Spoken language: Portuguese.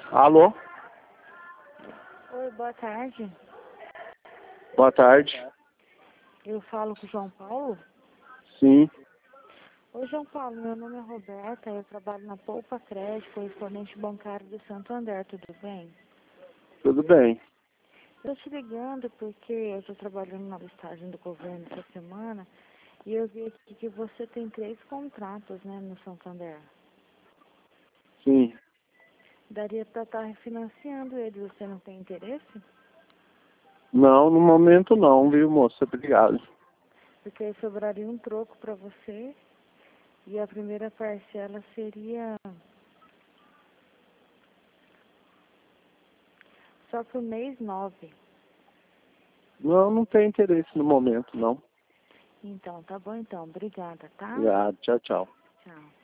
Alô? Oi, boa tarde. Boa tarde. Eu falo com o João Paulo. Sim, Oi, João Paulo, meu nome é Roberta, eu trabalho na Poupa Crédito, correspondente bancário do Santander, tudo bem? tudo bem. Eu te ligando porque eu estou trabalhando na listagem do governo essa semana e eu vi aqui que você tem 3 contratos, né, no Santander. Sim. Daria para estar refinanciando ele, você não tem interesse? Não, no momento não, viu, moça? Obrigado. Porque aí sobraria um troco para você e a primeira parcela seria só pro mês 9. Não, não tem interesse no momento, não. Então, tá bom então. Obrigada, tá? Obrigado. Tchau, tchau. Tchau.